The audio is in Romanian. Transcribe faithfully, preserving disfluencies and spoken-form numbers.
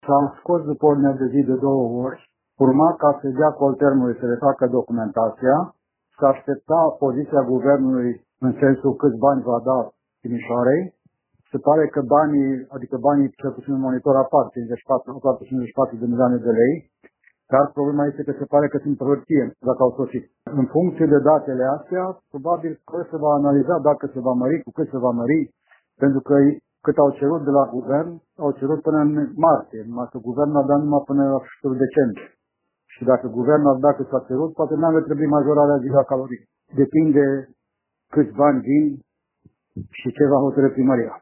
S-a scos după ordinea de zi de două ori, urma ca să dea coltermului să le facă documentația, să aștepta poziția guvernului în sensul câți bani va da Timișoarei. Se pare că banii, adică banii cel puțin în monitor apar, cincizeci și patru, aproape cincizeci și patru de milioane de lei, dar problema este că se pare că sunt pe hârtie, dacă au sosit. În funcție de datele astea, probabil că se va analiza dacă se va mări, cu cât se va mări, pentru că cât au cerut de la guvern, au cerut până în martie, numai că guvernul a dat numai până la sfârșitul decembrie. Și dacă guvernul ar da cât s-a cerut, poate n-ar trebui majorarea gigacalorii. Depinde câți bani vin și ce va hotărâ primăria.